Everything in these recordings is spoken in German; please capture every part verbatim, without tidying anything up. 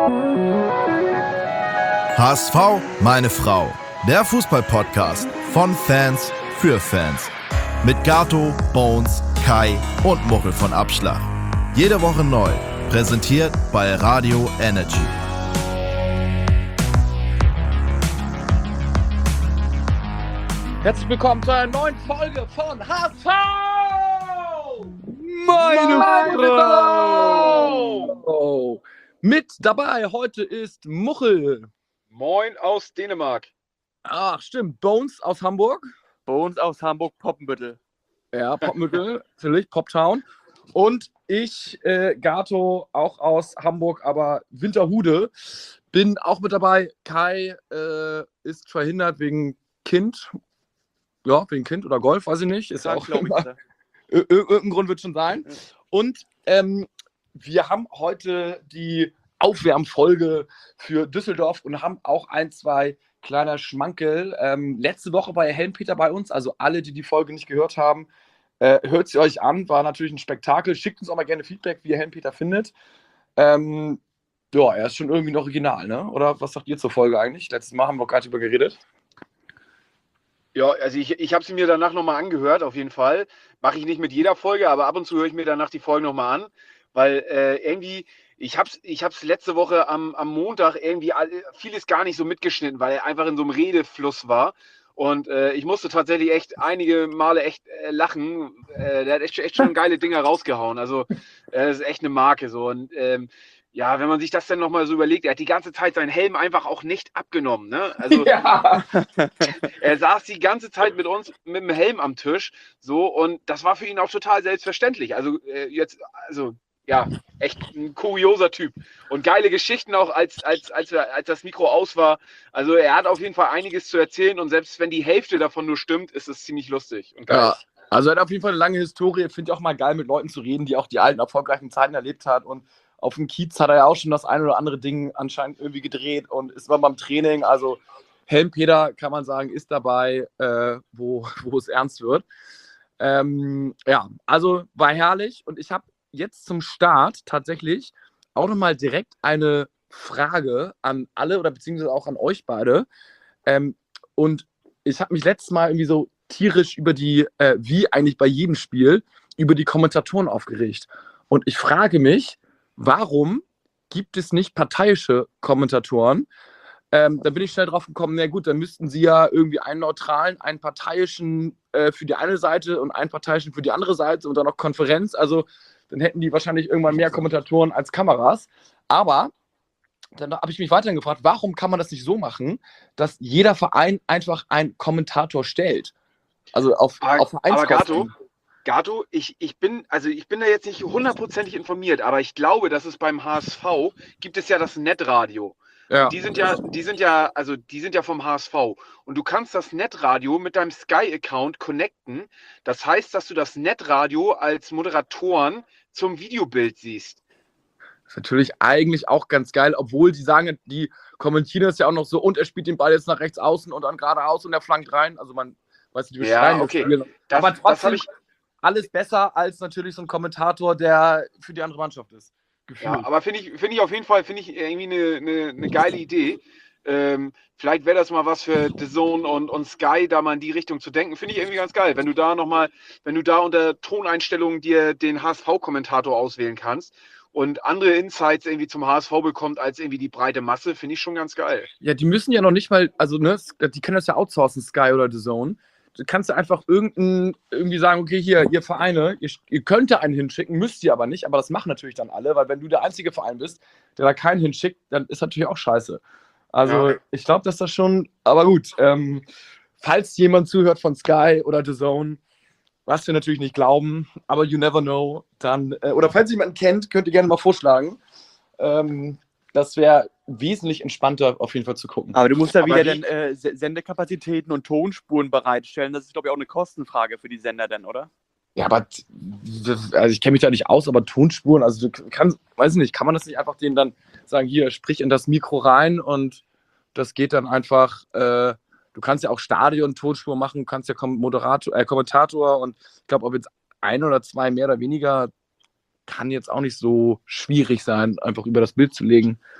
H S V, meine Frau. Der Fußball-Podcast von Fans für Fans. Mit Gato, Bones, Kai und Muchel von Abschlag. Jede Woche neu. Präsentiert bei Radio Energy. Herzlich willkommen zu einer neuen Folge von H S V! Meine, Meine Frau! Frau! Mit dabei heute ist Muchel. Moin aus Dänemark. Ach, stimmt. Bones aus Hamburg. Bones aus Hamburg-Poppenbüttel. Ja, Poppenbüttel, natürlich, Poptown. Und ich, äh, Gato, auch aus Hamburg, aber Winterhude. Bin auch mit dabei. Kai äh, ist verhindert wegen Kind. Ja, wegen Kind oder Golf, weiß ich nicht. Ist ja auch immer, ir- irgendein Grund wird schon sein. Und ähm, wir haben heute die Aufwärmfolge für Düsseldorf und haben auch ein, zwei kleiner Schmankel. Ähm, letzte Woche war ja Helmpeter bei uns, also alle, die die Folge nicht gehört haben, äh, hört sie euch an, war natürlich ein Spektakel. Schickt uns auch mal gerne Feedback, wie ihr Helmpeter findet. Ähm, ja, er ist schon irgendwie noch original, ne? Oder was sagt ihr zur Folge eigentlich? Letztes Mal haben wir gerade drüber geredet. Ja, also ich, ich habe sie mir danach nochmal angehört, auf jeden Fall. Mache ich nicht mit jeder Folge, aber ab und zu höre ich mir danach die Folgen nochmal an, weil äh, irgendwie, ich habe es ich hab's letzte Woche am, am Montag irgendwie all- vieles gar nicht so mitgeschnitten, weil er einfach in so einem Redefluss war. Und äh, ich musste tatsächlich echt einige Male echt äh, lachen. Äh, der hat echt, echt schon geile Dinger rausgehauen. Also äh, das ist echt eine Marke so. Und ähm, ja, wenn man sich das dann nochmal so überlegt, er hat die ganze Zeit seinen Helm einfach auch nicht abgenommen. Ne? Also Ja, er saß die ganze Zeit mit uns mit dem Helm am Tisch, so, und das war für ihn auch total selbstverständlich. Also äh, jetzt, also ja, echt ein kurioser Typ und geile Geschichten auch, als als als wir, als das Mikro aus war. Also er hat auf jeden Fall einiges zu erzählen und selbst wenn die Hälfte davon nur stimmt, ist es ziemlich lustig und geil. ja. Also er hat auf jeden Fall eine lange Historie. Finde ich auch mal geil, mit Leuten zu reden, die auch die alten, erfolgreichen Zeiten erlebt hat. Und auf dem Kiez hat er ja auch schon das ein oder andere Ding anscheinend irgendwie gedreht und ist mal beim Training. Also Helmpeter, kann man sagen, ist dabei, äh, wo, wo es ernst wird. Ähm, ja, also war herrlich. Und ich habe jetzt zum Start tatsächlich auch nochmal direkt eine Frage an alle oder beziehungsweise auch an euch beide. Ähm, und ich habe mich letztes Mal irgendwie so tierisch über die, äh, wie eigentlich bei jedem Spiel, über die Kommentatoren aufgeregt. Und ich frage mich, warum gibt es nicht parteiische Kommentatoren? Ähm, da bin ich schnell drauf gekommen, na gut, dann müssten sie ja irgendwie einen neutralen, einen parteiischen äh, für die eine Seite und einen parteiischen für die andere Seite und dann noch Konferenz. Also dann hätten die wahrscheinlich irgendwann mehr Kommentatoren als Kameras. Aber dann habe ich mich weiterhin gefragt, warum kann man das nicht so machen, dass jeder Verein einfach einen Kommentator stellt? Also auf, Aber, auf aber Gato, Vereinskosten. Gato, ich, ich bin, also ich bin da jetzt nicht hundertprozentig informiert, aber ich glaube, dass es beim H S V gibt es ja das Netradio. Ja. Und die sind ja, die sind ja, also die sind ja vom H S V. Und du kannst das Netradio mit deinem Sky-Account connecten. Das heißt, dass du das Netradio als Moderatoren zum Videobild siehst. Das ist natürlich eigentlich auch ganz geil, obwohl die sagen, die kommentieren das ja auch noch so, und er spielt den Ball jetzt nach rechts außen und dann geradeaus und er flankt rein. Also man weiß nicht, die Ja, beschreiben okay. das Spiel. Das, Aber das trotzdem habe ich, alles besser als natürlich so ein Kommentator, der für die andere Mannschaft ist. Gefühlt. ja, aber finde ich, finde ich auf jeden Fall, finde ich irgendwie eine, eine, eine geile Idee. Ähm, vielleicht wäre das mal was für D A Z N und, und Sky, da mal in die Richtung zu denken. Finde ich irgendwie ganz geil, wenn du da nochmal, wenn du da unter Toneinstellungen dir den H S V-Kommentator auswählen kannst und andere Insights irgendwie zum H S V bekommt als irgendwie die breite Masse, finde ich schon ganz geil. Ja, die müssen ja noch nicht mal, also ne, die können das ja outsourcen, Sky oder D A Z N. Du kannst ja einfach irgendein, irgendwie sagen, okay, hier, ihr Vereine, ihr, ihr könnt da einen hinschicken, müsst ihr aber nicht, aber das machen natürlich dann alle, weil wenn du der einzige Verein bist, der da keinen hinschickt, dann ist natürlich auch scheiße. Also Ja. ich glaube, dass das schon, aber gut, ähm, falls jemand zuhört von Sky oder D A Z N, was wir natürlich nicht glauben, aber you never know, dann, äh, oder falls ihr jemanden kennt, könnt ihr gerne mal vorschlagen. Ähm, das wäre wesentlich entspannter auf jeden Fall zu gucken. Aber du musst ja Aber wieder wie- dann äh, Se- Sendekapazitäten und Tonspuren bereitstellen. Das ist, glaube ich, auch eine Kostenfrage für die Sender dann, oder? Ja, aber t- also ich kenne mich da nicht aus, aber Tonspuren, also du kannst, weiß ich nicht, kann man das nicht einfach denen dann sagen, hier, sprich in das Mikro rein und das geht dann einfach, äh, du kannst ja auch Stadion-Tonspur machen, du kannst ja Kom Moderator, äh, Kommentator und ich glaube, ob jetzt ein oder zwei mehr oder weniger, kann jetzt auch nicht so schwierig sein, einfach über das Bild zu legen.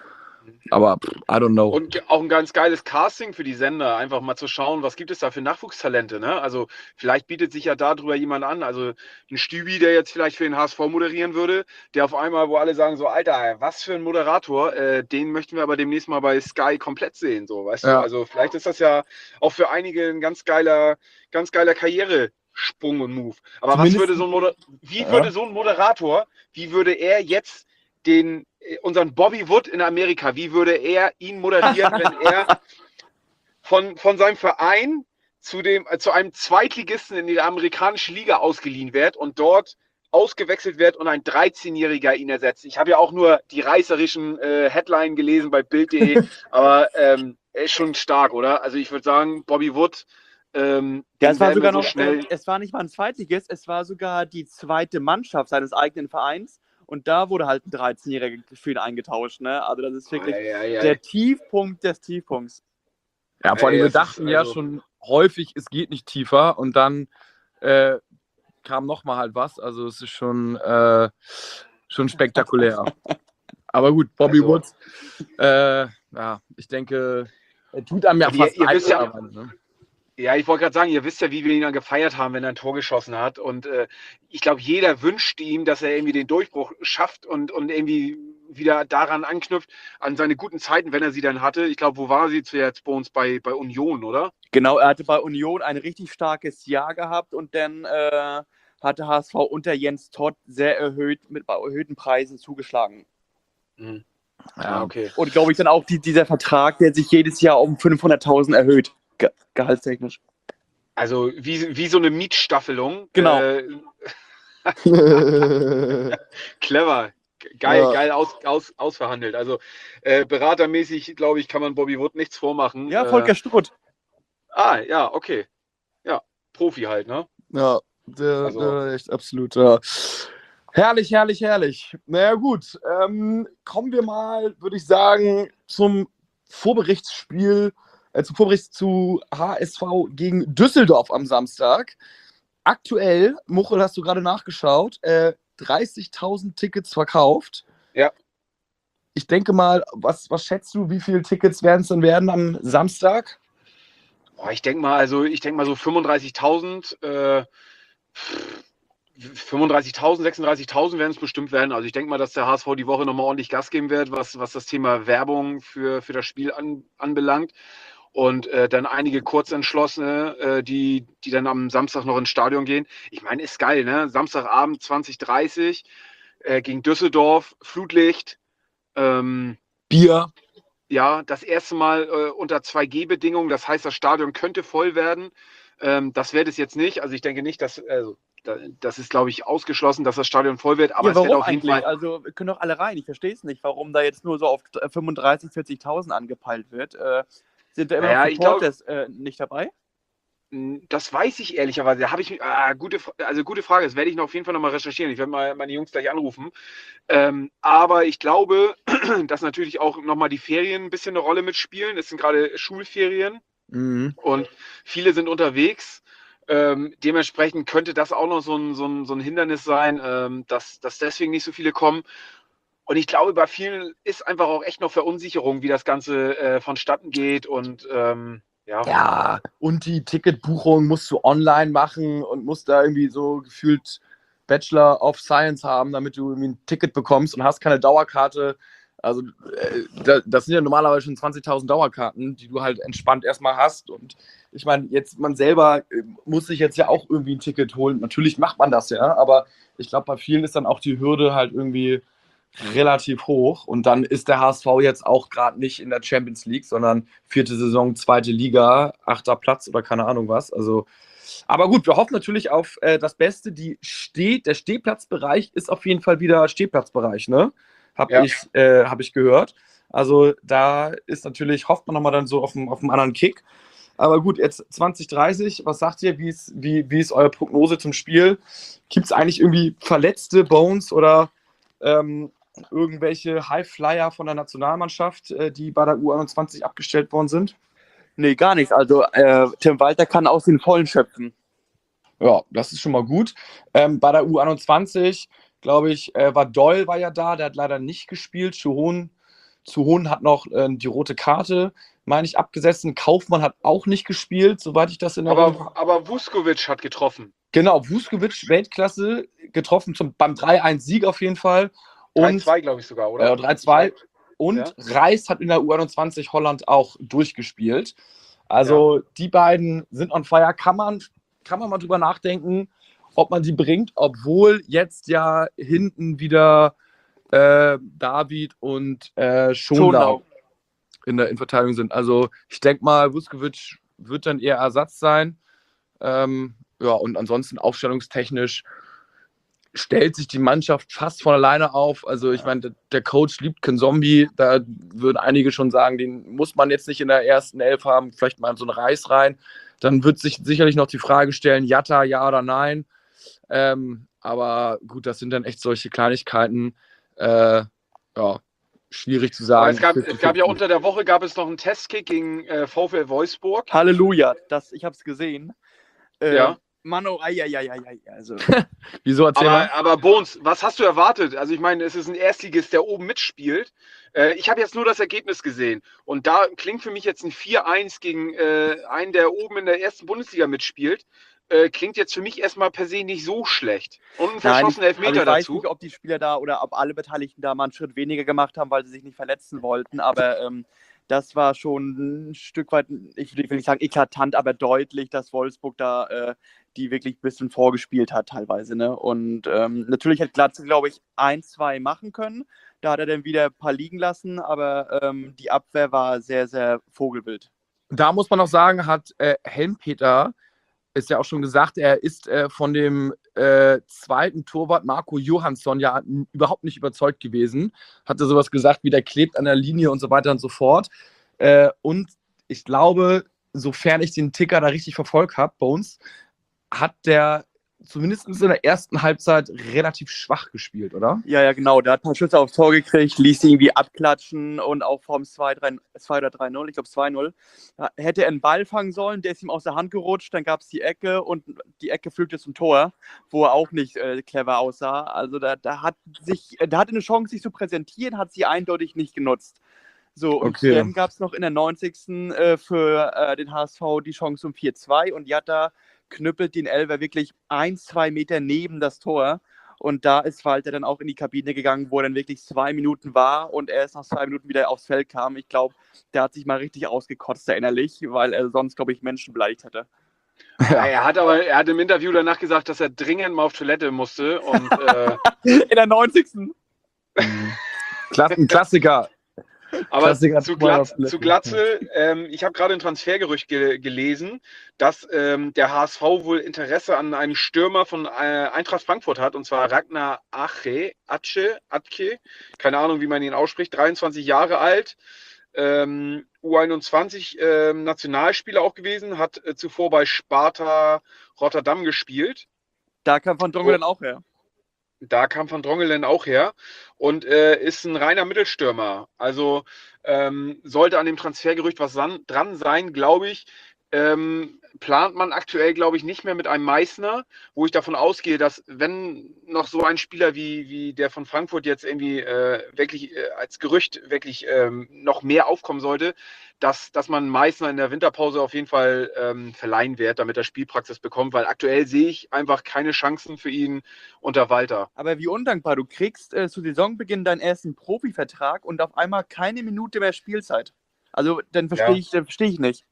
Aber pff, I don't know. Und auch ein ganz geiles Casting für die Sender, einfach mal zu schauen, was gibt es da für Nachwuchstalente, ne? Also vielleicht bietet sich ja darüber jemand an, also ein Stübi, der jetzt vielleicht für den H S V moderieren würde, der auf einmal, wo alle sagen so, Alter, was für ein Moderator, äh, den möchten wir aber demnächst mal bei Sky komplett sehen, so, weißt Ja. du? Also vielleicht ist das ja auch für einige ein ganz geiler, ganz geiler Karrieresprung und Move. Aber Zumindest- was würde so ein Moder wie Ja. würde so ein Moderator, wie würde er jetzt den unseren Bobby Wood in Amerika, wie würde er ihn moderieren, wenn er von, von seinem Verein zu, dem, äh, zu einem Zweitligisten in die amerikanische Liga ausgeliehen wird und dort ausgewechselt wird und ein dreizehnjähriger ihn ersetzt. Ich habe ja auch nur die reißerischen äh, Headline gelesen bei Bild punkt de, aber ähm, er ist schon stark, oder? Also ich würde sagen, Bobby Wood, ähm, Ja, den es war werden wir sogar so noch, schnell... äh, es war nicht mal ein Zweitligist, es war sogar die zweite Mannschaft seines eigenen Vereins und da wurde halt ein dreizehnjähriger für ihn eingetauscht, ne? Also das ist wirklich Ei, ei, ei. der Tiefpunkt des Tiefpunkts. Ja, vor allem, Ey, wir das ist dachten ja also- schon häufig, es geht nicht tiefer und dann äh, kam nochmal halt was. Also es ist schon, äh, schon spektakulär. Aber gut, Bobby Also- Woods, äh, ja, ich denke, er tut einem ja Und ihr- fast ihr wisst ja- leid, ne? Ja, ich wollte gerade sagen, ihr wisst ja, wie wir ihn dann gefeiert haben, wenn er ein Tor geschossen hat. Und äh, ich glaube, jeder wünscht ihm, dass er irgendwie den Durchbruch schafft und, und irgendwie wieder daran anknüpft, an seine guten Zeiten, wenn er sie dann hatte. Ich glaube, wo war sie zuerst bei uns? Bei, bei Union, oder? Genau, er hatte bei Union ein richtig starkes Jahr gehabt und dann äh, hatte H S V unter Jens Todt sehr erhöht mit bei erhöhten Preisen zugeschlagen. Mhm. Ja, okay. Und glaube ich dann auch die, dieser Vertrag, der sich jedes Jahr um fünfhunderttausend erhöht, ge gehaltstechnisch. Also wie, wie so eine Mietstaffelung. Genau. Äh, clever. Geil, Ja. geil aus, aus, ausverhandelt. Also äh, beratermäßig, glaube ich, kann man Bobby Wood nichts vormachen. Ja, Volker Äh, Strutt. ah, ja, okay. Ja, Profi halt, ne? Ja, der, Also- der echt absolut, ja. Herrlich, herrlich, herrlich. Naja, gut. Ähm, kommen wir mal, würde ich sagen, zum Vorberichtsspiel, äh, zum Vorbericht zu H S V gegen Düsseldorf am Samstag. Aktuell, Muchel, hast du gerade nachgeschaut, äh, dreißigtausend Tickets verkauft. Ja. Ich denke mal, was, was schätzt du, wie viele Tickets werden es dann werden am Samstag? Boah, ich denke mal, also ich denke mal so fünfunddreißigtausend, äh, fünfunddreißigtausend, sechsunddreißigtausend werden es bestimmt werden. Also ich denke mal, dass der H S V die Woche nochmal ordentlich Gas geben wird, was, was das Thema Werbung für, für das Spiel an, anbelangt. Und äh, dann einige Kurzentschlossene, äh, die, die dann am Samstag noch ins Stadion gehen. Ich meine, ist geil, ne? Samstagabend zwanzig Uhr dreißig äh, gegen Düsseldorf, Flutlicht. Ähm, Bier. ja, das erste Mal äh, unter zwei G Bedingungen. Das heißt, das Stadion könnte voll werden. Ähm, das wird es jetzt nicht. Also ich denke nicht, dass, also, da, das ist, glaube ich, ausgeschlossen, dass das Stadion voll wird. Aber Ja, es wird warum auf jeden eigentlich? Fall. Also, wir können doch alle rein. Ich verstehe es nicht, warum da jetzt nur so auf fünfunddreißigtausend, vierzigtausend angepeilt wird. Äh, sind da immer Naja, noch ich glaub- Supporters äh, nicht dabei? Das weiß ich ehrlicherweise. Da habe ich ah, gute, also gute Frage. Das werde ich noch auf jeden Fall nochmal recherchieren. Ich werde mal meine Jungs gleich anrufen. Ähm, aber ich glaube, dass natürlich auch nochmal die Ferien ein bisschen eine Rolle mitspielen. Es sind gerade Schulferien Mhm. und viele sind unterwegs. Ähm, dementsprechend könnte das auch noch so ein, so ein, so ein Hindernis sein, ähm, dass, dass deswegen nicht so viele kommen. Und ich glaube, bei vielen ist einfach auch echt noch Verunsicherung, wie das Ganze äh, vonstatten geht. Und ähm, ja. Ja, und die Ticketbuchung musst du online machen und musst da irgendwie so gefühlt Bachelor of Science haben, damit du irgendwie ein Ticket bekommst und hast keine Dauerkarte. Also äh, da, das sind ja normalerweise schon zwanzigtausend Dauerkarten, die du halt entspannt erstmal hast. Und ich meine, jetzt man selber äh, muss sich jetzt ja auch irgendwie ein Ticket holen. Natürlich macht man das ja, aber ich glaube, bei vielen ist dann auch die Hürde halt irgendwie relativ hoch. Und dann ist der H S V jetzt auch gerade nicht in der Champions League, sondern vierte Saison, zweite Liga, achter Platz oder keine Ahnung was. Also, aber gut, wir hoffen natürlich auf äh, das Beste. Die Steh, der Stehplatzbereich ist auf jeden Fall wieder Stehplatzbereich, ne? Habe Ja. ich, äh, hab ich gehört. Also da ist natürlich, hofft man nochmal dann so auf einen, auf einen anderen Kick. Aber gut, jetzt zwanzig dreißig, was sagt ihr? Wie ist, wie, wie ist eure Prognose zum Spiel? Gibt es eigentlich irgendwie verletzte Bones oder ähm, irgendwelche Highflyer von der Nationalmannschaft, äh, die bei der U einundzwanzig abgestellt worden sind? Nee, gar nichts. Also, äh, Tim Walter kann aus den Vollen schöpfen. Ja, das ist schon mal gut. Ähm, bei der U einundzwanzig, glaube ich, äh, war Doyle war ja da, der hat leider nicht gespielt. Schuhon Zuhonen hat noch äh, die rote Karte, meine ich, abgesessen. Kaufmann hat auch nicht gespielt, soweit ich das in Erinnerung habe. Aber, aber Vuskovic hat getroffen. Genau, Vuskovic, Weltklasse, getroffen zum, beim drei eins Sieg auf jeden Fall. drei Und zwei, glaube ich sogar, oder? Äh, drei zwei. Und Ja. Reis hat in der U einundzwanzig Holland auch durchgespielt. Also die beiden sind on fire. Kann man, kann man mal drüber nachdenken, ob man die bringt, obwohl jetzt ja hinten wieder äh, David und äh, Schonlau Schonlau. in der Innenverteidigung sind. Also ich denke mal, Vuskovic wird dann eher Ersatz sein. Ähm, ja, und ansonsten aufstellungstechnisch stellt sich die Mannschaft fast von alleine auf. Also ich meine, der, der Coach liebt keinen Zombie. Da würden einige schon sagen, den muss man jetzt nicht in der ersten Elf haben, vielleicht mal so einen Reis rein. Dann wird sich sicherlich noch die Frage stellen, Jatta, ja oder nein. Ähm, aber gut, das sind dann echt solche Kleinigkeiten. Äh, ja, schwierig zu sagen. Aber es gab, es gab ja unter der Woche gab es noch einen Testkick gegen äh, VfL Wolfsburg. Halleluja, das, ich habe es gesehen. Äh, Ja. Mano, ai, ai, ai, ai, ai, also. Wieso, erzähl mal. Aber, aber Bones, was hast du erwartet? Also ich meine, es ist ein Erstligist, der oben mitspielt. Äh, ich habe jetzt nur das Ergebnis gesehen. Und da klingt für mich jetzt ein vier eins gegen äh, einen, der oben in der ersten Bundesliga mitspielt. Äh, klingt jetzt für mich erstmal per se nicht so schlecht. Und ein verschossener Elfmeter also ich weiß dazu. nicht, ob die Spieler da oder ob alle Beteiligten da mal einen Schritt weniger gemacht haben, weil sie sich nicht verletzen wollten, aber ähm, das war schon ein Stück weit, ich will nicht sagen eklatant, aber deutlich, dass Wolfsburg da äh, die wirklich ein bisschen vorgespielt hat teilweise. Ne? Und ähm, natürlich hat Glatze, glaube ich, ein, zwei machen können. Da hat er dann wieder ein paar liegen lassen, aber ähm, die Abwehr war sehr, sehr vogelwild. Da muss man noch sagen, hat äh, Helmpeter, ist ja auch schon gesagt, er ist äh, von dem äh, zweiten Torwart Marco Johansson ja n- überhaupt nicht überzeugt gewesen. Hatte sowas gesagt, wie der klebt an der Linie und so weiter und so fort. Äh, und ich glaube, sofern ich den Ticker da richtig verfolgt habe, Bones, hat der zumindest in der ersten Halbzeit relativ schwach gespielt, oder? Ja, ja, genau. Der hat ein paar Schüsse aufs Tor gekriegt, ließ sie irgendwie abklatschen und auch vom zwei oder drei null, ich glaube zwei null. Da hätte er einen Ball fangen sollen, der ist ihm aus der Hand gerutscht, dann gab es die Ecke und die Ecke flügte zum Tor, wo er auch nicht äh, clever aussah. Also da, da hat sich, da hatte eine Chance, sich zu präsentieren, hat sie eindeutig nicht genutzt. So, und Okay. dann gab es noch in der neunzigsten Äh, für äh, den H S V die Chance zum vier zwei und Jatta knüppelt den Elfer wirklich ein, zwei Meter neben das Tor. Und da ist Walter dann auch in die Kabine gegangen, wo er dann wirklich zwei Minuten war und er erst nach zwei Minuten wieder aufs Feld kam. Ich glaube, der hat sich mal richtig ausgekotzt da innerlich, weil er sonst, glaube ich, Menschen beleidigt hätte. Ja, er hat aber er hat im Interview danach gesagt, dass er dringend mal auf Toilette musste. Und äh, In der neunzigsten Klass- Ein Klassiker. Aber Klassiker zu, Feuer Glatz, auf Toilette. zu Glatze, ähm, ich habe gerade ein Transfergerücht ge gelesen, dass ähm, der H S V wohl Interesse an einem Stürmer von äh, Eintracht Frankfurt hat, und zwar Ragnar Ache, Ache, Atke, keine Ahnung, wie man ihn ausspricht, dreiundzwanzig Jahre alt, ähm, U einundzwanzig ähm, Nationalspieler auch gewesen, hat äh, zuvor bei Sparta Rotterdam gespielt. Da kam Van Drongelen auch her. Da kam Van Drongelen auch her und äh, ist ein reiner Mittelstürmer. Also ähm, sollte an dem Transfergerücht was san- dran sein, glaube ich. Ähm, plant man aktuell, glaube ich, nicht mehr mit einem Meißner, wo ich davon ausgehe, dass wenn noch so ein Spieler wie, wie der von Frankfurt jetzt irgendwie äh, wirklich äh, als Gerücht wirklich ähm, noch mehr aufkommen sollte, dass, dass man Meißner in der Winterpause auf jeden Fall ähm, verleihen wird, damit er Spielpraxis bekommt, weil aktuell sehe ich einfach keine Chancen für ihn unter Walter. Aber wie undankbar, du kriegst äh, zu Saisonbeginn deinen ersten Profivertrag und auf einmal keine Minute mehr Spielzeit. Also dann verstehe Ja. ich, dann verstehe ich nicht.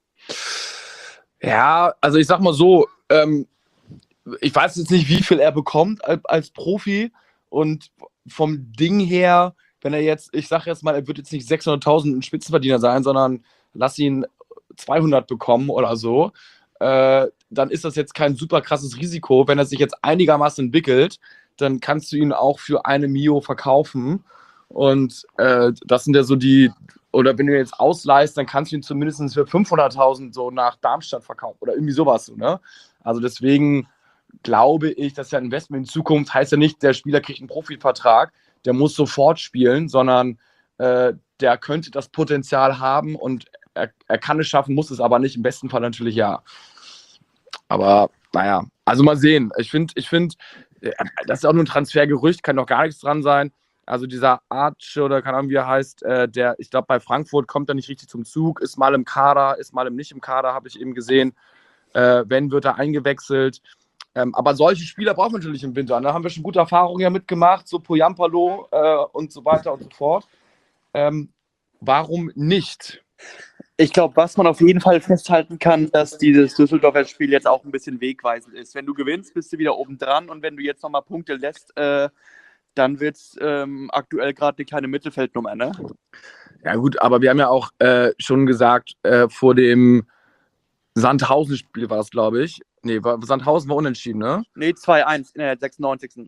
Ja, also ich sag mal so, ähm, ich weiß jetzt nicht, wie viel er bekommt als, als Profi und vom Ding her, wenn er jetzt, ich sag jetzt mal, er wird jetzt nicht sechshunderttausend ein Spitzenverdiener sein, sondern lass ihn zweihundert bekommen oder so, äh, dann ist das jetzt kein super krasses Risiko. Wenn er sich jetzt einigermaßen entwickelt, dann kannst du ihn auch für eine Mio verkaufen und äh, das sind ja so die, oder wenn du ihn jetzt ausleihst, dann kannst du ihn zumindest für fünfhunderttausend so nach Darmstadt verkaufen oder irgendwie sowas. So, ne? Also deswegen glaube ich, dass ja Investment in Zukunft heißt ja nicht, der Spieler kriegt einen Profivertrag, der muss sofort spielen, sondern äh, der könnte das Potenzial haben und er, er kann es schaffen, muss es aber nicht, im besten Fall natürlich ja. Aber naja, also mal sehen. Ich finde, ich find, das ist auch nur ein Transfergerücht, kann doch gar nichts dran sein. Also dieser Arch oder keine Ahnung, wie er heißt, äh, der, ich glaube, bei Frankfurt kommt er nicht richtig zum Zug, ist mal im Kader, ist mal im nicht im Kader, habe ich eben gesehen. Äh, wenn, wird er eingewechselt. Ähm, aber solche Spieler braucht man natürlich im Winter. Da haben wir schon gute Erfahrungen ja mitgemacht, so Poyampalo äh, und so weiter und so fort. Ähm, warum nicht? Ich glaube, was man auf jeden Fall festhalten kann, dass dieses Düsseldorfer Spiel jetzt auch ein bisschen wegweisend ist. Wenn du gewinnst, bist du wieder oben dran und wenn du jetzt nochmal Punkte lässt, äh, dann wird es ähm, aktuell gerade keine Mittelfeldnummer, ne? Ja gut, aber wir haben ja auch äh, schon gesagt, äh, vor dem Sandhausen-Spiel war das, glaube ich. Nee, war, Sandhausen war unentschieden, ne? Nee, zwei eins in der sechsundneunzigsten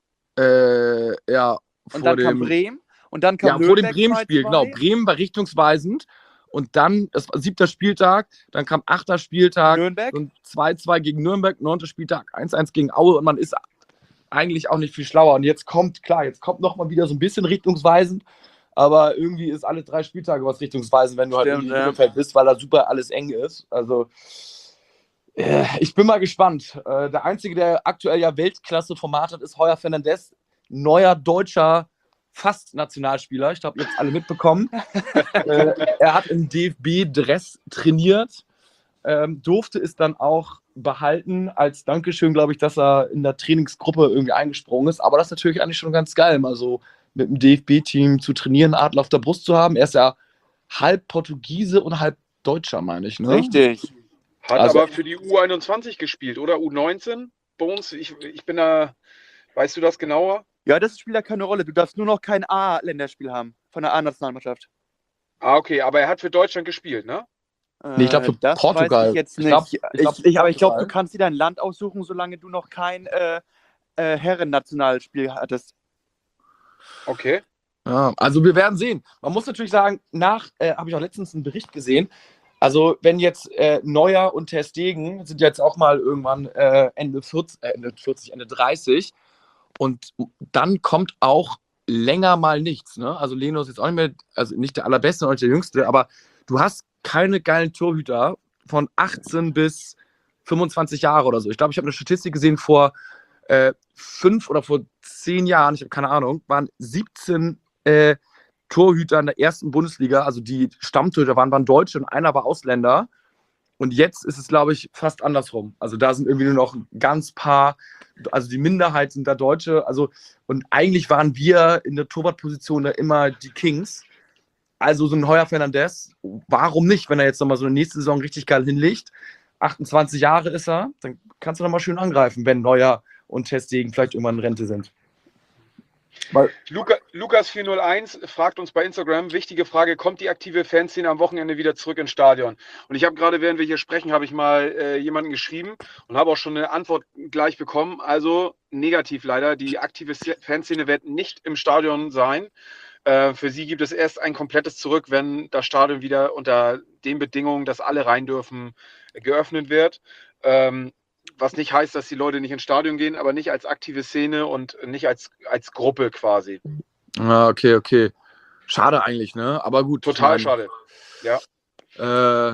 Äh, ja, Und vor dann dem, kam Bremen und dann kam ja, vor dem Nürnberg Bremen-Spiel, zwei zwei. genau. Bremen war richtungsweisend und dann, das war siebter Spieltag, dann kam achter Spieltag Nürnberg. und zwei zwei gegen Nürnberg, neunter Spieltag eins eins gegen Aue und man ist eigentlich auch nicht viel schlauer. Und jetzt kommt, klar, jetzt kommt nochmal wieder so ein bisschen richtungsweisend, aber irgendwie ist alle drei Spieltage was richtungsweisend, wenn du halt Stimmt, in ja. Bielefeld bist, weil da super alles eng ist. Also äh, ich bin mal gespannt. Äh, der Einzige, der aktuell ja Weltklasse-Format hat, ist Heuer Fernandes, neuer deutscher fast Nationalspieler. Ich glaube, ihr habt es alle mitbekommen. äh, er hat im D F B-Dress trainiert, ähm, durfte es dann auch behalten, als Dankeschön, glaube ich, dass er in der Trainingsgruppe irgendwie eingesprungen ist. Aber das ist natürlich eigentlich schon ganz geil, mal so mit dem D F B-Team zu trainieren, Adler auf der Brust zu haben. Er ist ja halb Portugiese und halb Deutscher, meine ich. Ne? Richtig. Hat Also- aber für die U einundzwanzig gespielt, oder? U neunzehn? Bones, ich, ich bin da, weißt du das genauer? Ja, das spielt ja keine Rolle. Du darfst nur noch kein A-Länderspiel haben von der A-Nationalmannschaft. Ah, okay, aber er hat für Deutschland gespielt, ne? Nee, ich glaub, für Äh, das Portugal. weiß ich jetzt Ich nicht. glaub- Ich ich glaub, ich, ich, aber ich glaube, Portugal. du kannst dir dein Land aussuchen, solange du noch kein äh, äh, Herren-Nationalspiel hattest. Okay. Ja, also wir werden sehen. Man muss natürlich sagen, nach, äh, habe ich auch letztens einen Bericht gesehen, also wenn jetzt äh, Neuer und Ter Stegen sind jetzt auch mal irgendwann äh, Ende vierzig, äh, Ende vierzig, Ende dreißig und dann kommt auch länger mal nichts. Ne? Also Leno ist jetzt auch nicht mehr, also nicht der allerbeste und nicht der jüngste, aber du hast keine geilen Torhüter von achtzehn bis fünfundzwanzig Jahre oder so. Ich glaube, ich habe eine Statistik gesehen vor äh, fünf oder vor zehn Jahren, ich habe keine Ahnung, waren siebzehn äh, Torhüter in der ersten Bundesliga, also die Stammtorhüter waren, waren Deutsche und einer war Ausländer. Und jetzt ist es, glaube ich, fast andersrum. Also da sind irgendwie nur noch ein ganz paar, also die Minderheit sind da Deutsche. Also, und eigentlich waren wir in der Torwartposition da immer die Kings. Also so ein Heuer Fernandes, warum nicht, wenn er jetzt nochmal so eine nächste Saison richtig geil hinlegt? achtundzwanzig Jahre ist er, dann kannst du nochmal schön angreifen, wenn Neuer und Ter Stegen vielleicht irgendwann in Rente sind. Weil, Luca, Lukas vierhunderteins fragt uns bei Instagram, wichtige Frage, kommt die aktive Fanszene am Wochenende wieder zurück ins Stadion? Und ich habe gerade, während wir hier sprechen, habe ich mal äh, jemanden geschrieben und habe auch schon eine Antwort gleich bekommen. Also negativ leider, die aktive Fanszene wird nicht im Stadion sein. Äh, für sie gibt es erst ein komplettes Zurück, wenn das Stadion wieder unter den Bedingungen, dass alle rein dürfen, geöffnet wird. Ähm, Was nicht heißt, dass die Leute nicht ins Stadion gehen, aber nicht als aktive Szene und nicht als, als Gruppe quasi. ah, okay, okay. Schade eigentlich, ne? Aber gut. Total ich mein, schade. Ja. Äh,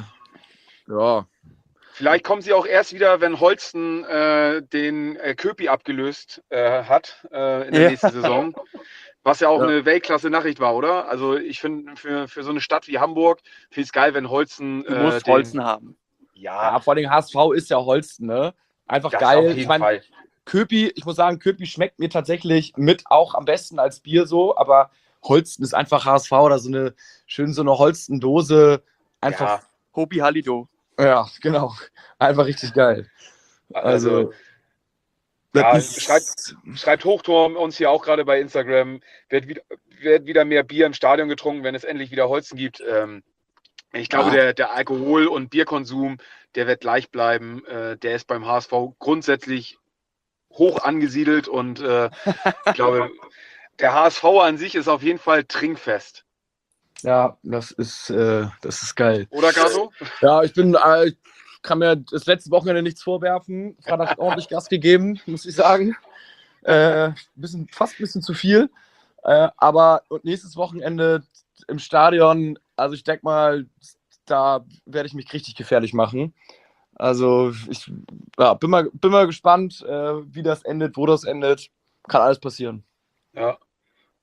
ja. Vielleicht kommen sie auch erst wieder, wenn Holsten äh, den äh, Köpi abgelöst äh, hat äh, in der Ja. nächsten Saison. Was ja auch Ja. eine Weltklasse-Nachricht war, oder? Also ich finde, für, für so eine Stadt wie Hamburg finde ich es geil, wenn Holsten Du äh, musst den, Holzen haben. Ja, Ja, vor allem H S V ist ja Holsten, ne? Einfach das geil. auf Ich jeden meine, Fall. Köpi, ich muss sagen, Köpi schmeckt mir tatsächlich mit auch am besten als Bier so, aber Holsten ist einfach H S V oder so eine schön so eine Holstendose. Einfach, Hopi Halido. ja, genau. Einfach richtig geil. Also, Also, ja, das ist, schreibt, schreibt Hochturm uns hier auch gerade bei Instagram, wird wieder, wird wieder mehr Bier im Stadion getrunken, wenn es endlich wieder Holsten gibt. Ähm, ich glaube, Ja. der, der Alkohol- und Bierkonsum, der wird gleich bleiben. Äh, der ist beim H S V grundsätzlich hoch angesiedelt und äh, ich glaube, der H S V an sich ist auf jeden Fall trinkfest. ja, das ist, äh, das ist geil. Oder, Gato? Ja, ich bin, äh, ich kann mir das letzte Wochenende nichts vorwerfen. Freitag hat ordentlich Gas gegeben, muss ich sagen. Äh, bisschen, fast ein bisschen zu viel. Äh, aber und nächstes Wochenende im Stadion, also ich denke mal, da werde ich mich richtig gefährlich machen. Also ich ja, bin, mal, bin mal gespannt, äh, wie das endet, wo das endet. Kann alles passieren. Ja.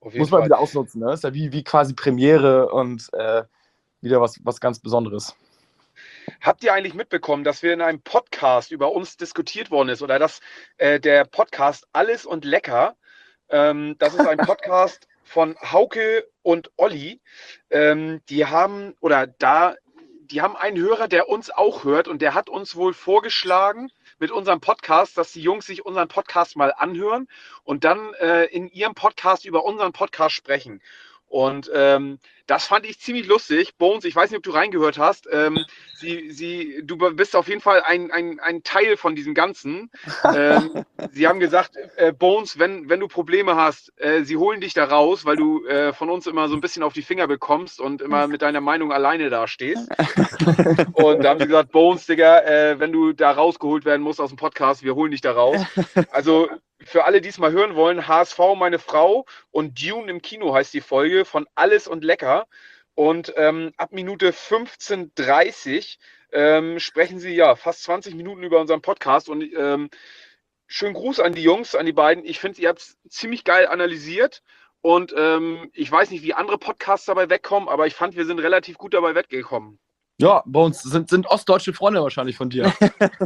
auf jeden Muss man Fall. wieder ausnutzen, ne? Ist ja wie, wie quasi Premiere und äh, wieder was, was ganz Besonderes. Habt ihr eigentlich mitbekommen, dass wir in einem Podcast über uns diskutiert worden ist oder dass äh, der Podcast Alles und Lecker, ähm, das ist ein Podcast von Hauke und Olli, ähm, die haben oder da, die haben einen Hörer, der uns auch hört und der hat uns wohl vorgeschlagen mit unserem Podcast, dass die Jungs sich unseren Podcast mal anhören und dann äh, in ihrem Podcast über unseren Podcast sprechen. Und ähm, das fand ich ziemlich lustig. Bones, ich weiß nicht, ob du reingehört hast. Ähm, sie, sie, du bist auf jeden Fall ein, ein, ein Teil von diesem Ganzen. Ähm, sie haben gesagt, äh, Bones, wenn, wenn du Probleme hast, äh, sie holen dich da raus, weil du äh, von uns immer so ein bisschen auf die Finger bekommst und immer mit deiner Meinung alleine dastehst. Und da haben sie gesagt, Bones, Digga, äh, wenn du da rausgeholt werden musst aus dem Podcast, wir holen dich da raus. Also für alle, die es mal hören wollen, H S V, meine Frau und Dune im Kino heißt die Folge von Alles und Lecker. Und ähm, ab Minute fünfzehn Uhr dreißig ähm, sprechen sie ja fast zwanzig Minuten über unseren Podcast. Und ähm, schönen Gruß an die Jungs, an die beiden. Ich finde, ihr habt es ziemlich geil analysiert. Und ähm, ich weiß nicht, wie andere Podcasts dabei wegkommen, aber ich fand, wir sind relativ gut dabei weggekommen. Ja, bei uns sind, sind ostdeutsche Freunde wahrscheinlich von dir.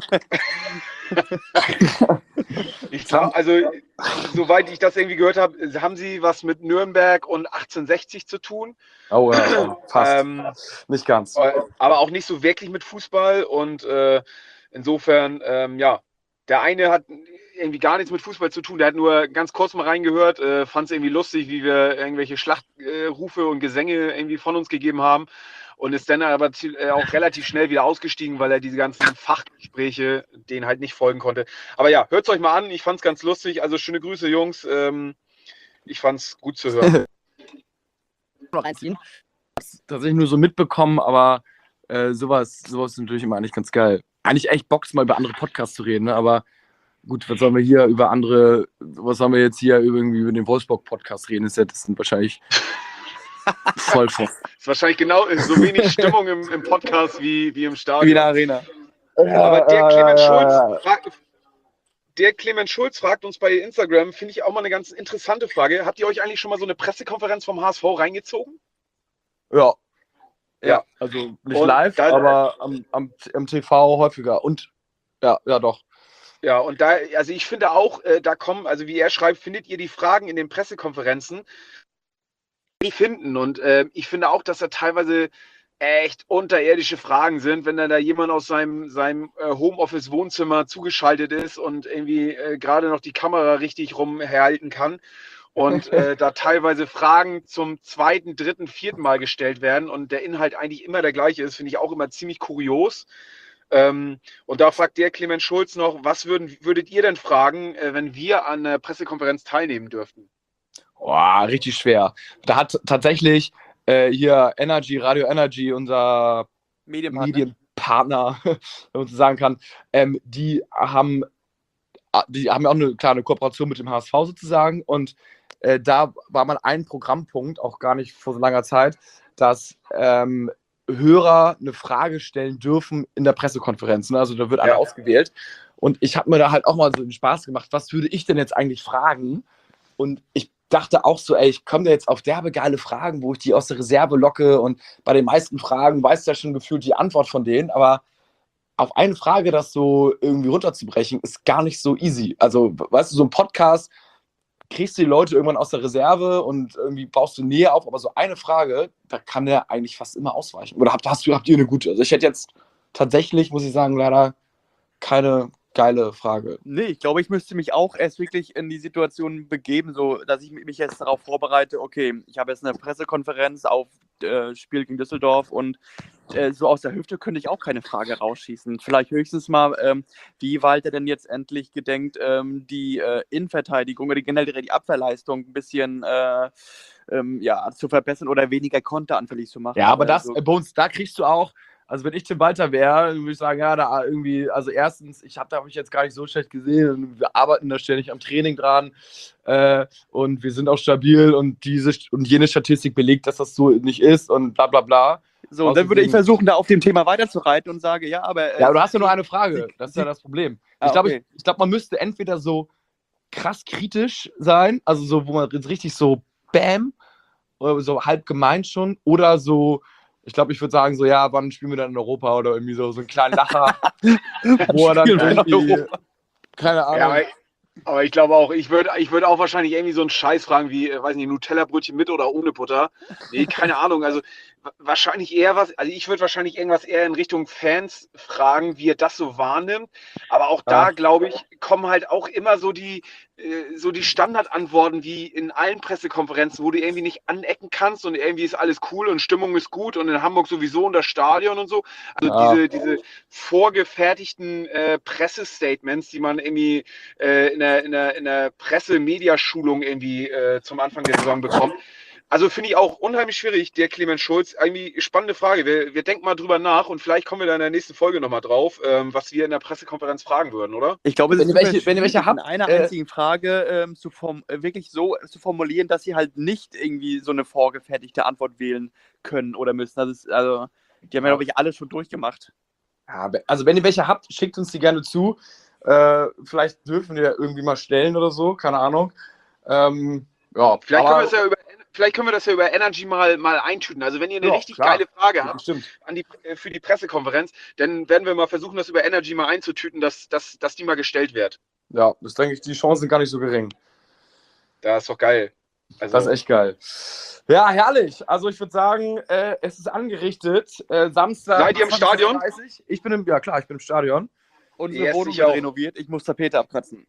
Ich glaub, also, soweit ich das irgendwie gehört habe, haben sie was mit Nürnberg und achtzehnhundertsechzig zu tun. Oh ja, fast. Ähm, Nicht ganz. aber auch nicht so wirklich mit Fußball. Und äh, insofern, ähm, ja, der eine hat irgendwie gar nichts mit Fußball zu tun. Der hat nur ganz kurz mal reingehört, äh, fand es irgendwie lustig, wie wir irgendwelche Schlachtrufe äh, und Gesänge irgendwie von uns gegeben haben. Und ist dann aber auch relativ schnell wieder ausgestiegen, weil er diese ganzen Fachgespräche denen halt nicht folgen konnte. Aber ja, hört es euch mal an. Ich fand es ganz lustig. Also schöne Grüße, Jungs. Ähm, ich fand es gut zu hören. Noch reinziehen. Das tatsächlich nur so mitbekommen, aber äh, sowas, sowas ist natürlich immer eigentlich ganz geil. Eigentlich echt Bock, mal über andere Podcasts zu reden, ne? Aber gut, was sollen wir hier über andere, was sollen wir jetzt hier irgendwie über den Wolfsburg-Podcast reden? Das sind wahrscheinlich voll vor. Ist wahrscheinlich genau so wenig Stimmung im, im Podcast wie, wie im Stadion. Wie in der Arena. Aber der Clemens Schulz fragt, der Clemens Schulz fragt uns bei Instagram, finde ich auch mal eine ganz interessante Frage. Habt ihr euch eigentlich schon mal so eine Pressekonferenz vom H S V reingezogen? Ja. Ja, Ja. also nicht Und live, dann- aber am, am, am T V häufiger. Und ja, ja doch. Ja, und da, also ich finde auch, äh, da kommen, also wie er schreibt, findet ihr die Fragen in den Pressekonferenzen, die finden. Und äh, ich finde auch, dass da teilweise echt unterirdische Fragen sind, wenn dann da jemand aus seinem, seinem äh, Homeoffice-Wohnzimmer zugeschaltet ist und irgendwie äh, gerade noch die Kamera richtig rumhalten kann. Und äh, da teilweise Fragen zum zweiten, dritten, vierten Mal gestellt werden und der Inhalt eigentlich immer der gleiche ist, finde ich auch immer ziemlich kurios. Ähm, und da fragt der Clemens Schulz noch, was würden, würdet ihr denn fragen, äh, wenn wir an der Pressekonferenz teilnehmen dürften? Boah, richtig schwer. Da hat tatsächlich äh, hier Energy, Radio Energy, unser Medienpartner. Medienpartner, wenn man so sagen kann, ähm, die haben die haben ja auch eine kleine Kooperation mit dem H S V sozusagen und äh, da war mal ein Programmpunkt, auch gar nicht vor so langer Zeit, dass ähm, Hörer eine Frage stellen dürfen in der Pressekonferenz. Ne? Also da wird einer Ja. ausgewählt und ich habe mir da halt auch mal so den Spaß gemacht, was würde ich denn jetzt eigentlich fragen? Und ich dachte auch so, ey, ich komme da jetzt auf derbe geile Fragen, wo ich die aus der Reserve locke und bei den meisten Fragen weiß ja schon gefühlt die Antwort von denen, aber auf eine Frage das so irgendwie runterzubrechen, ist gar nicht so easy. Also, weißt du, so ein Podcast, kriegst du die Leute irgendwann aus der Reserve und irgendwie baust du Nähe auf, aber so eine Frage, da kann der eigentlich fast immer ausweichen. Oder habt, hast du, habt ihr eine gute? Also ich hätte jetzt tatsächlich, muss ich sagen, leider keine geile Frage. Nee, ich glaube, ich müsste mich auch erst wirklich in die Situation begeben, so dass ich mich jetzt darauf vorbereite, okay, ich habe jetzt eine Pressekonferenz auf äh, Spiel gegen Düsseldorf und äh, so aus der Hüfte könnte ich auch keine Frage rausschießen. Vielleicht höchstens mal, ähm, wie Walter denn jetzt endlich gedenkt, ähm, die äh, Innenverteidigung oder generell die Abwehrleistung ein bisschen äh, ähm, ja, zu verbessern oder weniger konteranfällig zu machen. Ja, aber das, also, äh, bei uns, da kriegst du auch, also wenn ich Tim Walter wäre, würde ich sagen, ja, da irgendwie, also erstens, ich habe da hab ich jetzt gar nicht so schlecht gesehen und wir arbeiten da ständig am Training dran äh, und wir sind auch stabil und diese und jene Statistik belegt, dass das so nicht ist und bla bla bla. so, dann würde ich versuchen, da auf dem Thema weiterzureiten und sage, ja, aber... Äh, Ja, aber du hast ja nur eine Frage, Sie- das ist ja Sie- das Problem. Ah, Ich glaube, okay. ich, ich glaub, man müsste entweder so krass kritisch sein, also so, wo man jetzt richtig so Bam, oder so halb gemein schon, oder so, ich glaube, ich würde sagen so, ja, wann spielen wir dann in Europa oder irgendwie so, so einen kleinen Lacher, wo er dann irgendwie, keine Ahnung. Ja, aber, aber ich glaube auch, ich würde ich würd auch wahrscheinlich irgendwie so einen Scheiß fragen wie, äh, weiß nicht, Nutella-Brötchen mit oder ohne Butter. Nee, keine Ahnung, also wa- wahrscheinlich eher was, also ich würde wahrscheinlich irgendwas eher in Richtung Fans fragen, wie er das so wahrnimmt. Aber auch da, Ja. glaube ich, kommen halt auch immer so die, äh, so die Standardantworten wie in allen Pressekonferenzen, wo du irgendwie nicht anecken kannst und irgendwie ist alles cool und Stimmung ist gut und in Hamburg sowieso und das Stadion und so. Also Ja. diese, diese vorgefertigten äh, Pressestatements, die man irgendwie äh, in der, in der, in der Presse-Media-Schulung irgendwie äh, zum Anfang der Saison bekommt. Also finde ich auch unheimlich schwierig, der Clemens Schulz. Irgendwie spannende Frage. Wir, wir denken mal drüber nach und vielleicht kommen wir da in der nächsten Folge nochmal drauf, ähm, was wir in der Pressekonferenz fragen würden, oder? Ich glaube, es Wenn ist ihr welche- super wenn ihr welche schwierig, habt, in einer äh, einzigen Frage ähm, zu form äh, wirklich so zu formulieren, dass sie halt nicht irgendwie so eine vorgefertigte Antwort wählen können oder müssen. Das ist, also, die haben ja, Ja. glaube ich, alle schon durchgemacht. Ja, be- also wenn ihr welche habt, schickt uns die gerne zu. Äh, vielleicht dürfen wir irgendwie mal stellen oder so, keine Ahnung. Ähm, ja, Vielleicht, aber, können wir das ja über, vielleicht können wir das ja über Energy mal, mal eintüten. Also wenn ihr eine Ja, richtig klar. geile Frage habt bestimmt. an die, äh, für die Pressekonferenz, dann werden wir mal versuchen, das über Energy mal einzutüten, dass, dass, dass die mal gestellt wird. Ja, das denke ich, die Chancen sind gar nicht so gering. Das ist doch geil. Also, Das ist echt geil. Ja, herrlich. Also ich würde sagen, äh, es ist angerichtet. Äh, Samstag. Seid ihr im Stadion? zwanzig Uhr dreißig. Ich bin im, ja klar, ich bin im Stadion. Unsere Yes, Wohnung ich wird auch. renoviert. Ich muss Tapete abkratzen.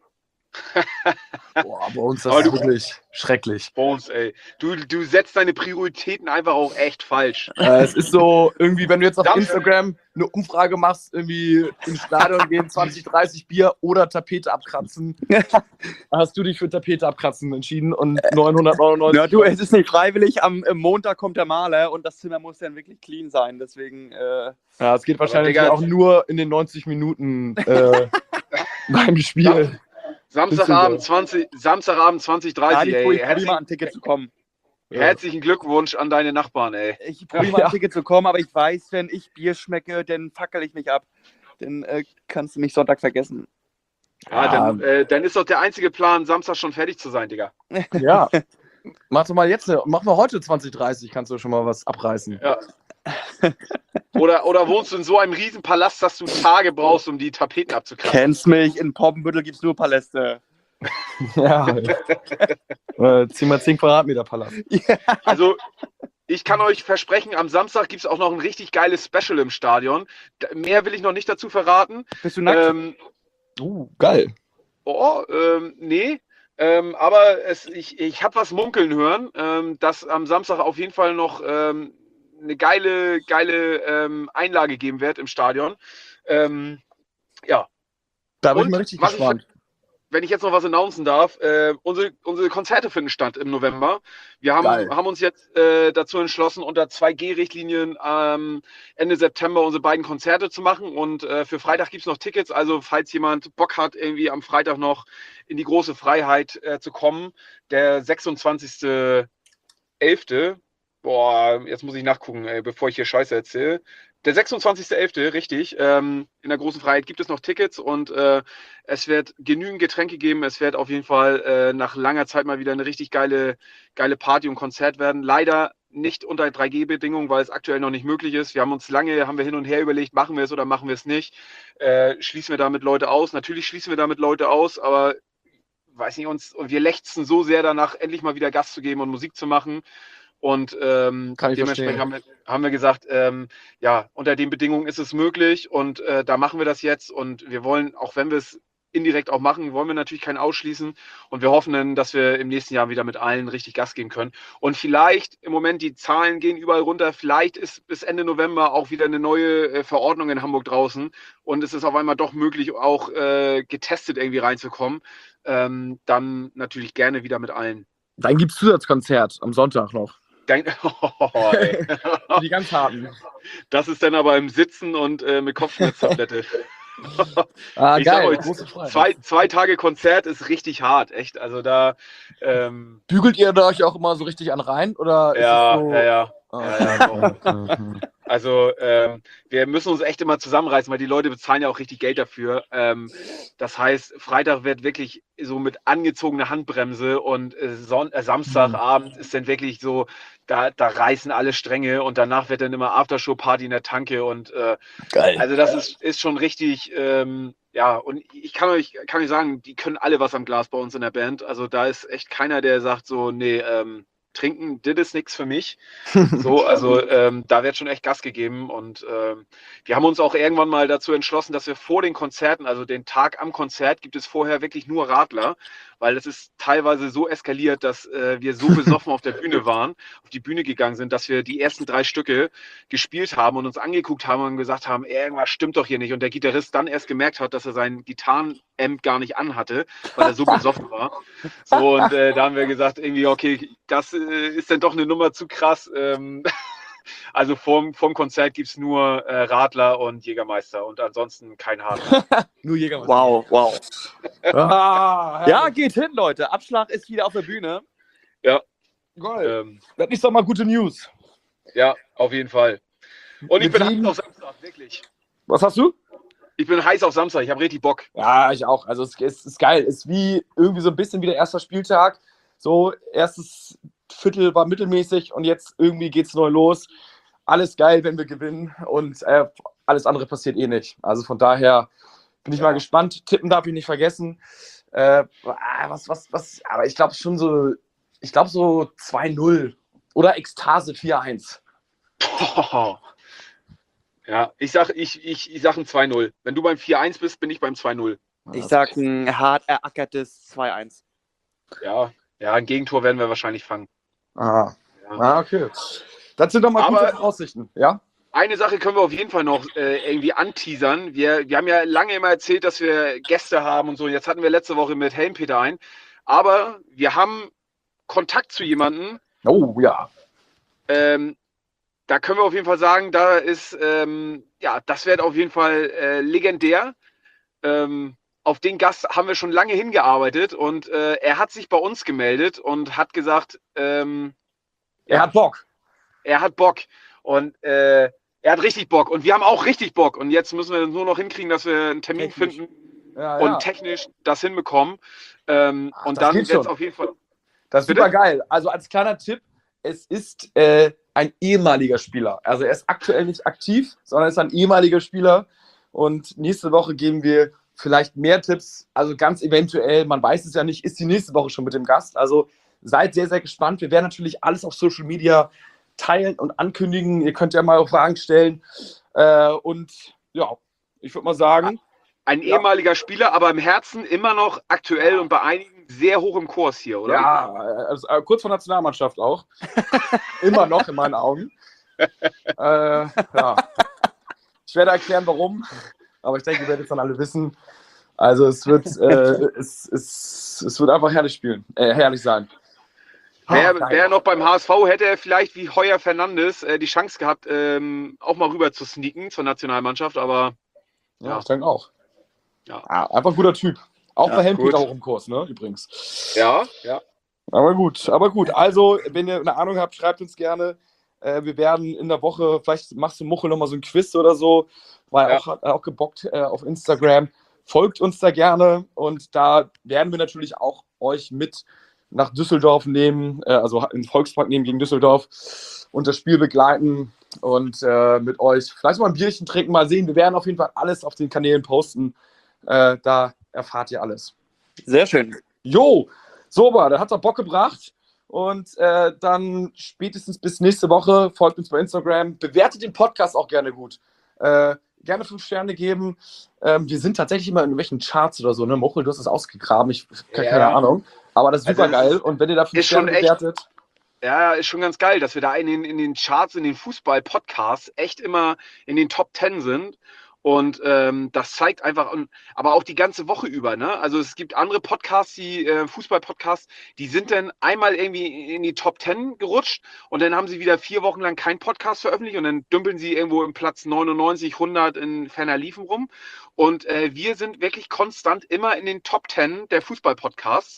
Boah, bei uns das Aber ist du- wirklich schrecklich. Bones, ey. Du, du setzt deine Prioritäten einfach auch echt falsch. Äh, es ist so, irgendwie, wenn du jetzt auf Samstag- Instagram eine Umfrage machst, irgendwie ins Stadion gehen, zwanzig, dreißig Bier oder Tapete abkratzen, hast du dich für Tapete abkratzen entschieden und neunhundertneunundneunzig. Ja, du, es ist nicht freiwillig. Am, am Montag kommt der Maler und das Zimmer muss dann wirklich clean sein. Deswegen, äh, Ja, es geht wahrscheinlich Digga- auch nur in den neunzig Minuten äh, beim Spiel. Samstagabend zwanzig, Samstagabend zwanzig ja, dreißig, ich ey. probiere mal Herzlichen, ein Ticket zu kommen. herzlichen Glückwunsch an deine Nachbarn, ey. Ich probiere mal Ja. ein Ticket zu kommen, aber ich weiß, wenn ich Bier schmecke, dann fackel ich mich ab. Dann äh, kannst du mich Sonntag vergessen. Ja, dann, äh, dann ist doch der einzige Plan, Samstag schon fertig zu sein, Digga. Ja. Mach doch mal jetzt, eine, mach mal heute zwanzig dreißig, kannst du schon mal was abreißen. Ja. Oder, oder wohnst du in so einem riesen Palast, dass du Tage brauchst, um die Tapeten abzukratzen? Kennst mich, in Poppenbüttel gibt es nur Paläste. Ja. äh, zieh mal zehn Quadratmeter Palast. Also, ich kann euch versprechen, am Samstag gibt es auch noch ein richtig geiles Special im Stadion. Da, mehr will ich noch nicht dazu verraten. Bist du nackt? Ähm, Uh, geil. oh, ähm, nee. Ähm, aber es, ich, ich habe was munkeln hören, ähm, dass am Samstag auf jeden Fall noch ähm, eine geile, geile ähm, Einlage geben wird im Stadion. Ähm, ja, Da bin Und ich mal richtig was ich gespannt. wenn ich jetzt noch was announcen darf, äh, unsere, unsere Konzerte finden statt im November. Wir haben, Geil. haben uns jetzt äh, dazu entschlossen, unter zwei G Richtlinien ähm, Ende September unsere beiden Konzerte zu machen. Und äh, für Freitag gibt es noch Tickets. Also falls jemand Bock hat, irgendwie am Freitag noch in die große Freiheit äh, zu kommen, der sechsundzwanzigster elfter Boah, jetzt muss ich nachgucken, ey, bevor ich hier Scheiße erzähle. Der sechsundzwanzigster elfter richtig. Ähm, in der großen Freiheit gibt es noch Tickets und äh, es wird genügend Getränke geben. Es wird auf jeden Fall äh, nach langer Zeit mal wieder eine richtig geile, geile Party und Konzert werden. Leider nicht unter drei G Bedingungen, weil es aktuell noch nicht möglich ist. Wir haben uns lange, haben wir hin und her überlegt, machen wir es oder machen wir es nicht. Äh, schließen wir damit Leute aus? Natürlich schließen wir damit Leute aus, aber weiß nicht, uns, und wir lechzen so sehr danach, endlich mal wieder Gas zu geben und Musik zu machen. Und ähm, Kann ich dementsprechend verstehen. haben wir, haben wir gesagt, ähm, ja, unter den Bedingungen ist es möglich und äh, da machen wir das jetzt. Und wir wollen, auch wenn wir es indirekt auch machen, wollen wir natürlich keinen ausschließen. Und wir hoffen dann, dass wir im nächsten Jahr wieder mit allen richtig Gas geben können. Und vielleicht im Moment, die Zahlen gehen überall runter, vielleicht ist bis Ende November auch wieder eine neue äh, Verordnung in Hamburg draußen. Und es ist auf einmal doch möglich, auch äh, getestet irgendwie reinzukommen. Ähm, dann natürlich gerne wieder mit allen. Dann gibt es Zusatzkonzert am Sonntag noch. Dein, oh, ey. Für die ganz harten. Das ist dann aber im Sitzen und äh, mit Kopfschmerztablette. Ah, Ich sag geil. euch, Große Freiheit. zwei, zwei Tage Konzert ist richtig hart, echt. Also da, ähm, Bügelt ihr da euch auch immer so richtig an rein? Oder ist ja, es so... ja, ja. Ah, Ja, ja, okay, okay. Also ähm, wir müssen uns echt immer zusammenreißen, weil die Leute bezahlen ja auch richtig Geld dafür. Ähm, das heißt, Freitag wird wirklich so mit angezogener Handbremse und äh, Son äh, Samstagabend ist dann wirklich so, da, da reißen alle Stränge und danach wird dann immer Aftershow-Party in der Tanke und äh, Geil. also das ist, ist schon richtig, ähm, ja, und ich kann euch, kann euch sagen, die können alle was am Glas bei uns in der Band. Also da ist echt keiner, der sagt so, nee, ähm, trinken, das ist nichts für mich. So, also ähm, da wird schon echt Gas gegeben und ähm, wir haben uns auch irgendwann mal dazu entschlossen, dass wir vor den Konzerten, also den Tag am Konzert, gibt es vorher wirklich nur Radler, weil es ist teilweise so eskaliert, dass äh, wir so besoffen auf der Bühne waren, auf die Bühne gegangen sind, dass wir die ersten drei Stücke gespielt haben und uns angeguckt haben und gesagt haben, irgendwas stimmt doch hier nicht und der Gitarrist dann erst gemerkt hat, dass er sein Gitarrenamp gar nicht anhatte, weil er so besoffen war. So, und äh, da haben wir gesagt, irgendwie, okay, das äh, ist dann doch eine Nummer zu krass. Ähm, also vorm, vorm Konzert gibt es nur äh, Radler und Jägermeister und ansonsten kein Radler. Nur Jägermeister. Wow, wow. Ah, Ja, geht hin, Leute. Abschlag ist wieder auf der Bühne. Ja, geil. ähm, Das ist doch mal gute News. ja, auf jeden Fall. Und ich Mit bin wem- heiß auf Samstag, wirklich. Was hast du? Ich bin heiß auf Samstag, ich habe richtig Bock. Ja, ich auch. Also es, es ist geil. Es ist wie irgendwie so ein bisschen wie der erste Spieltag. So, erstes Viertel war mittelmäßig und jetzt irgendwie geht's neu los. Alles geil, wenn wir gewinnen und äh, alles andere passiert eh nicht. Also von daher bin ich Ja. mal gespannt. Tippen darf ich nicht vergessen. Äh, ah, was, was, was, aber ich glaube schon so, ich glaube so zwei null oder Ekstase vier eins. Boah. Ja, ich sag, ich, ich, ich sag ein zwei null. Wenn du beim vier eins bist, bin ich beim zwei null. Ich sag ein hart erackertes zwei eins. Ja, ja, ein Gegentor werden wir wahrscheinlich fangen. Ah, Ja. ah okay. Das sind doch mal Aber- gute Aussichten, ja? Eine Sache können wir auf jeden Fall noch äh, irgendwie anteasern. Wir, wir haben ja lange immer erzählt, dass wir Gäste haben und so. Jetzt hatten wir letzte Woche mit Helmpeter ein. Aber wir haben Kontakt zu jemandem. Oh ja. Ähm, da können wir auf jeden Fall sagen, da ist, ähm, ja, das wird auf jeden Fall äh, legendär. Ähm, auf den Gast haben wir schon lange hingearbeitet und äh, er hat sich bei uns gemeldet und hat gesagt, ähm, Er hat Bock. er hat Bock und äh, er hat richtig Bock und wir haben auch richtig Bock und jetzt müssen wir nur noch hinkriegen, dass wir einen Termin Technisch. finden Ja, und ja. technisch das hinbekommen. Ähm, Ach, und das dann geht wird es schon. auf jeden Fall. Das ist Bitte? super geil. Also als kleiner Tipp, es ist äh, ein ehemaliger Spieler. Also er ist aktuell nicht aktiv, sondern ist ein ehemaliger Spieler. Und nächste Woche geben wir vielleicht mehr Tipps. Also ganz eventuell, man weiß es ja nicht, ist die nächste Woche schon mit dem Gast. Also seid sehr, sehr gespannt. Wir werden natürlich alles auf Social Media teilen und ankündigen. Ihr könnt ja mal auch Fragen stellen. Äh, und ja, ich würde mal sagen, Ein Ja. ehemaliger Spieler, aber im Herzen immer noch aktuell und bei einigen sehr hoch im Kurs hier, oder? ja, also, äh, kurz vor Nationalmannschaft auch. Immer noch in meinen Augen. äh, ja. Ich werde erklären, warum, aber ich denke, ihr werdet es dann alle wissen. Also es wird, äh, es, es, es wird einfach herrlich spielen, äh, herrlich sein. Wer, Ah, geil. wer noch beim H S V hätte er vielleicht wie Heuer Fernandes äh, die Chance gehabt, ähm, auch mal rüber zu sneaken zur Nationalmannschaft, aber Ja, ja. ich denke auch. Ja. Ah, einfach ein guter Typ. Auch Ja, bei Helmpeter gut. hoch im Kurs, ne, übrigens. ja, ja. Aber gut, aber gut. Also, wenn ihr eine Ahnung habt, schreibt uns gerne. Äh, wir werden in der Woche, vielleicht machst du Muchel nochmal so ein Quiz oder so, weil Ja. auch, hat auch gebockt äh, auf Instagram. Folgt uns da gerne und da werden wir natürlich auch euch mit nach Düsseldorf nehmen, äh, also in den Volkspark nehmen gegen Düsseldorf und das Spiel begleiten und äh, mit euch vielleicht mal ein Bierchen trinken, mal sehen. Wir werden auf jeden Fall alles auf den Kanälen posten. Äh, da erfahrt ihr alles. Sehr schön. Jo, super, da hat er Bock gebracht. Und äh, dann spätestens bis nächste Woche. Folgt uns bei Instagram. Bewertet den Podcast auch gerne gut. Äh, gerne fünf Sterne geben. Ähm, wir sind tatsächlich immer in irgendwelchen Charts oder so. Ne? Mochel, du hast das ausgegraben. Ich habe Ja. keine Ahnung. Aber das ist Also super es geil. ist- Und wenn ihr da fünf ist schon Sterne echt- bewertet. Ja, ist schon ganz geil, dass wir da in den, in den Charts, in den Fußball-Podcasts echt immer in den Top Ten sind. Und ähm, das zeigt einfach, und, aber auch die ganze Woche über, ne? Also es gibt andere Podcasts, die äh, Fußball-Podcasts, die sind dann einmal irgendwie in die Top Ten gerutscht und dann haben sie wieder vier Wochen lang keinen Podcast veröffentlicht und dann dümpeln sie irgendwo im Platz neunundneunzig, hundert in ferner Liefen rum. Und äh, wir sind wirklich konstant immer in den Top Ten der Fußball-Podcasts.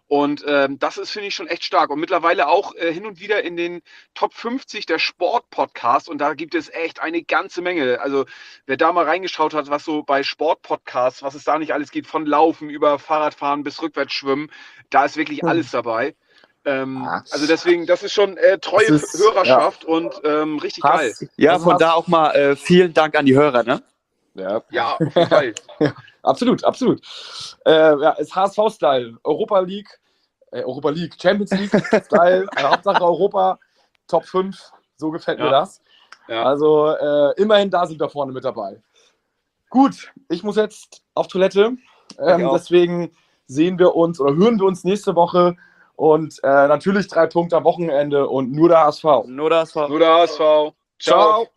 Und ähm, das ist, finde ich, schon echt stark. Und mittlerweile auch äh, hin und wieder in den Top fünfzig der Sport-Podcasts. Und da gibt es echt eine ganze Menge. Also wer da mal reingeschaut hat, was so bei Sport-Podcasts, was es da nicht alles gibt, von Laufen über Fahrradfahren bis Rückwärtsschwimmen, da ist wirklich Hm. alles dabei. Ähm, also deswegen, das ist schon äh, treue Das ist, Hörerschaft und ähm, richtig geil. Hass, Ja, also von Hass, da auch mal äh, vielen Dank an die Hörer, ne? Ja, Ja, auf jeden Fall. absolut, absolut. Äh, ja, ist H S V-Style. Europa League, äh, Europa League, Champions League-Style, äh, Hauptsache Europa, Top fünf, so gefällt mir Ja. das. Ja. Also äh, immerhin da sind wir vorne mit dabei. Gut, ich muss jetzt auf Toilette. Ähm, auch. deswegen sehen wir uns oder hören wir uns nächste Woche. Und äh, natürlich drei Punkte am Wochenende und nur der H S V. Nur das war. Nur der H S V. Ciao.